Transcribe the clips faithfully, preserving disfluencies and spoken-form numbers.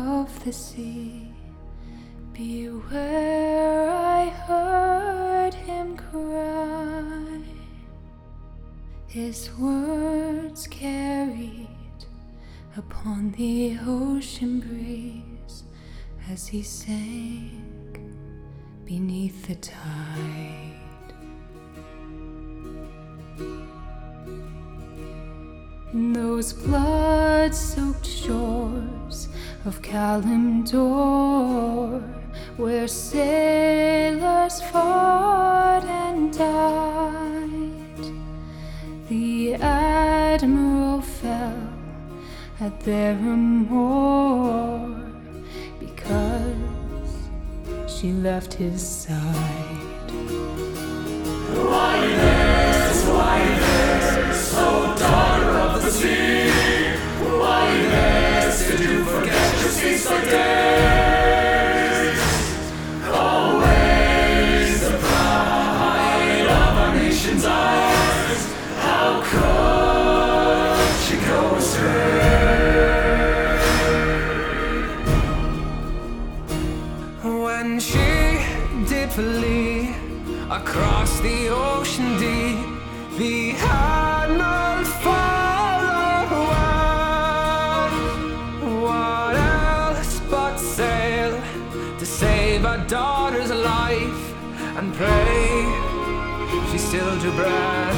of the sea. Beware, I heard him cry. His words carried upon the ocean breeze as he sank beneath the tide. Those blood-soaked shores of Kalimdor, where sailors fought and died, the admiral fell at their remorse because she left his side. Whiteness, whiteness, oh daughter of the sea, whiteness, did you forget your ceaseless days? Always the pride of our nation's eyes, how could she go astray? When she did flee across the ocean deep, the admiral followed well. What else but sail to save our daughter's life and pray she still drew breath?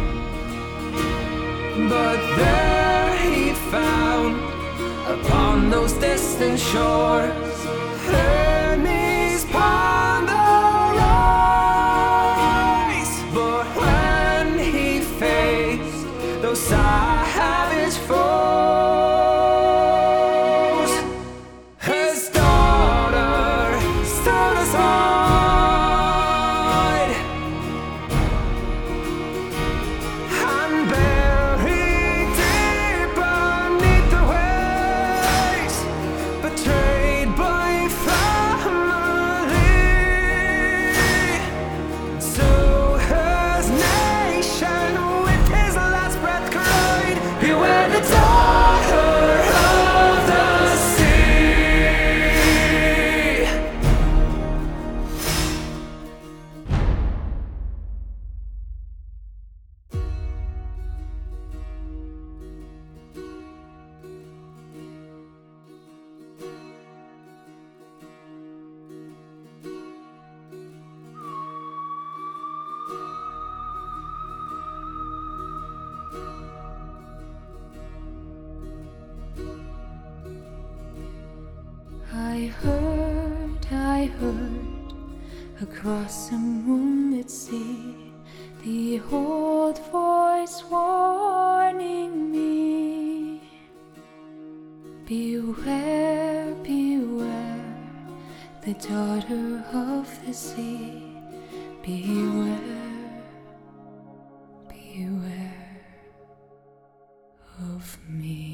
But there he'd found upon those distant shores Hermes upon the rise. But when he faced those savage foes, his daughter stood aside and buried deep beneath the waves, betrayed by family. So his nation with his last breath cried, beware the daughter of the sea. I heard, I heard, across a moonlit sea, the old voice warning me. Beware, beware, the daughter of the sea. Beware, beware of me.